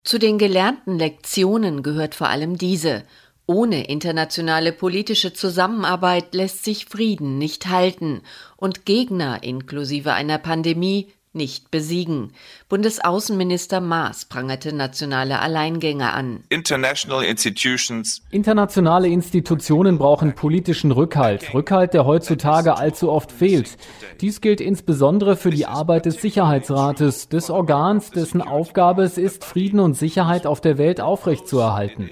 Zu den gelernten Lektionen gehört vor allem diese: Ohne internationale politische Zusammenarbeit lässt sich Frieden nicht halten und Gegner inklusive einer Pandemie nicht besiegen. Bundesaußenminister Maas prangerte nationale Alleingänge an. Internationale Institutionen brauchen politischen Rückhalt, der heutzutage allzu oft fehlt. Dies gilt insbesondere für die Arbeit des Sicherheitsrates, des Organs, dessen Aufgabe es ist, Frieden und Sicherheit auf der Welt aufrechtzuerhalten.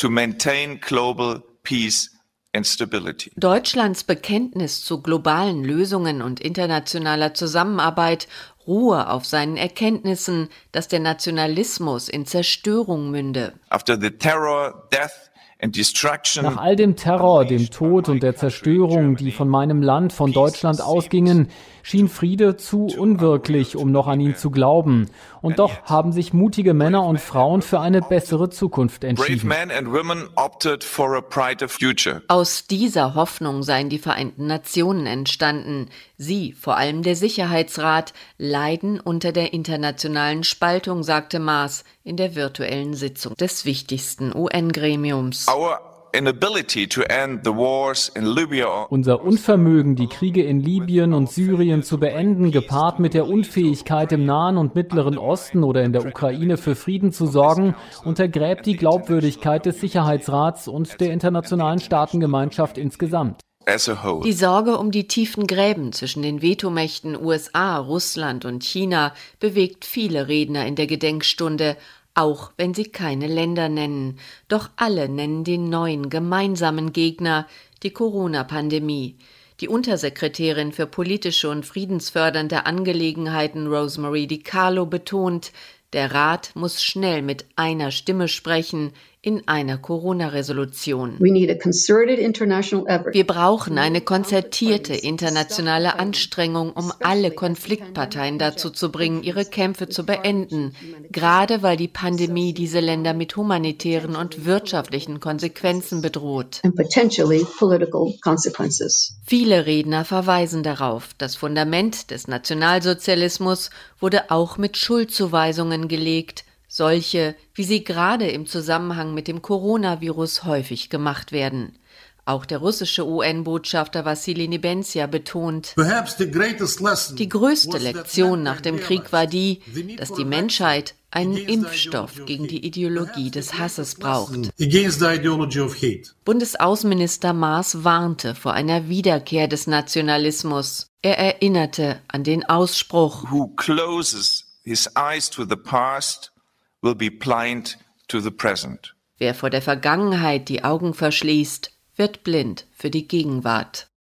Deutschlands Bekenntnis zu globalen Lösungen und internationaler Zusammenarbeit ruhe auf seinen Erkenntnissen, dass der Nationalismus in Zerstörung münde. Nach all dem Terror, dem Tod und der Zerstörung, die von meinem Land, von Deutschland ausgingen, schien Friede zu unwirklich, um noch an ihn zu glauben. Und doch haben sich mutige Männer und Frauen für eine bessere Zukunft entschieden. Aus dieser Hoffnung seien die Vereinten Nationen entstanden. Sie, vor allem der Sicherheitsrat, leiden unter der internationalen Spaltung, sagte Maas in der virtuellen Sitzung des wichtigsten UN-Gremiums. Unser Unvermögen, die Kriege in Libyen und Syrien zu beenden, gepaart mit der Unfähigkeit im Nahen und Mittleren Osten oder in der Ukraine für Frieden zu sorgen, untergräbt die Glaubwürdigkeit des Sicherheitsrats und der internationalen Staatengemeinschaft insgesamt. Die Sorge um die tiefen Gräben zwischen den Vetomächten USA, Russland und China bewegt viele Redner in der Gedenkstunde, auch wenn sie keine Länder nennen. Doch alle nennen den neuen gemeinsamen Gegner, die Corona-Pandemie. Die Untersekretärin für politische und friedensfördernde Angelegenheiten Rosemary DiCarlo betont, der Rat muss schnell mit einer Stimme sprechen in einer Corona-Resolution. Wir brauchen eine konzertierte internationale Anstrengung, um alle Konfliktparteien dazu zu bringen, ihre Kämpfe zu beenden, gerade weil die Pandemie diese Länder mit humanitären und wirtschaftlichen Konsequenzen bedroht. Viele Redner verweisen darauf, das Fundament des Nationalsozialismus wurde auch mit Schuldzuweisungen gelegt, solche, wie sie gerade im Zusammenhang mit dem Coronavirus häufig gemacht werden. Auch der russische UN-Botschafter Wassili Nebenzia betont, die größte Lektion nach dem Krieg war die, dass die Menschheit einen Impfstoff gegen die Ideologie des Hasses braucht. Bundesaußenminister Maas warnte vor einer Wiederkehr des Nationalismus. Er erinnerte an den Ausspruch: Who closes his eyes to the past will be blind to the present. Wer vor der Vergangenheit die Augen verschließt, wird blind für die Gegenwart.